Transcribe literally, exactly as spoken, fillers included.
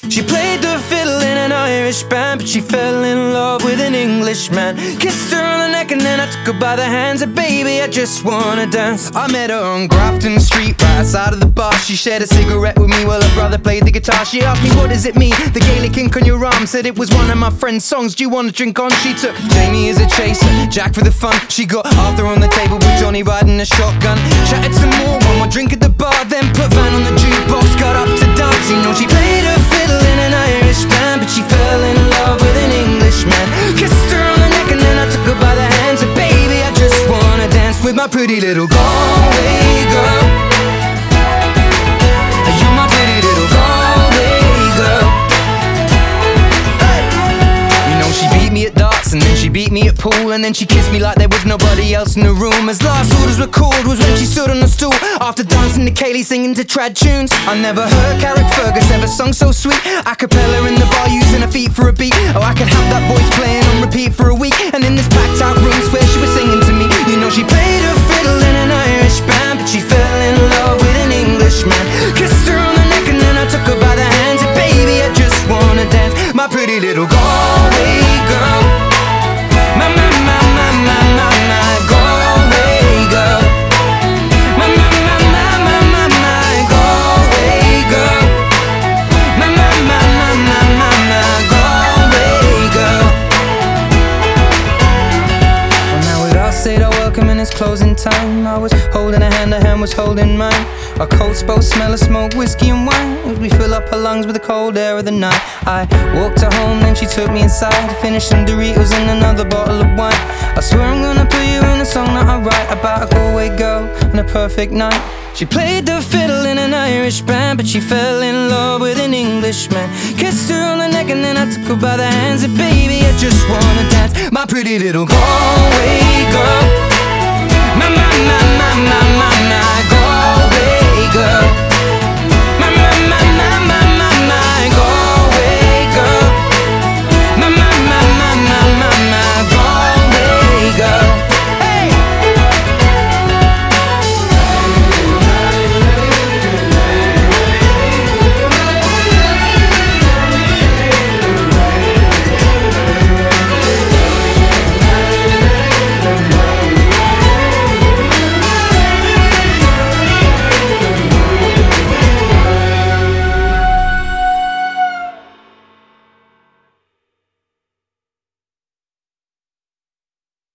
She played the fiddle in an Irish band, but she fell in love with an Englishman. Kissed her on the neck and then I took her by the hands. And baby, I just wanna dance. I met her on Grafton Street, right outside of the bar. She shared a cigarette with me while her brother played the guitar. She asked me, what does it mean, the Gaelic ink on your arm? Said it was one of my friend's songs, do you wanna drink on? She took Jamie as a chaser, Jack for the fun. She got Arthur on the table with Johnny riding a shotgun. Chatted some more, one more drink at the bar, then put Van on the jukebox, got up to dance. You know she played her fiddle in an Irish band, but she fell in love with an Englishman. Kissed her on the neck and then I took her by the hands. And baby, I just wanna dance with my pretty little Galway girl. You're my pretty little Galway girl. Hey. You know she beat me at darts and then she beat me at pool, and then she kissed me like there was nobody else in the room. As last orders were called was when she stood on the stool, after dancing to Kaylee singing to trad tunes. I never heard Carrick Fergus ever sung so sweet. A cappella in the bar using her feet for a beat. Oh, I could have that voice playing on repeat for a week. And in this packed out room swear she was singing to me. You know she played her fiddle in an Irish band, but she fell in love with an Englishman. Kissed her on the neck and then I took her by the hands. And baby, I just wanna dance, my pretty little Galway girl. My, my, my, my, my, my, my Galway girl. My, my, my, my, my, my, my Galway girl. My, my, my, my, my, my, my Galway girl. Well, now we'd all said our welcome and it's closing time. I was holding a hand, her hand was holding mine. Our coats both smell of smoke, whiskey and wine, as we fill up her lungs with the cold air of the night. I walked her home, then she took me inside, finished some Doritos and another bottle of wine. I swear I'm gonna put you in a song that I write about a Galway girl and a perfect night. She played the fiddle in an Irish band, but she fell in love with an Englishman. Kissed her on the neck and then I took her by the hands. And baby, I just wanna dance, my pretty little Galway girl. My, my, my, my, my, my, my Galway girl.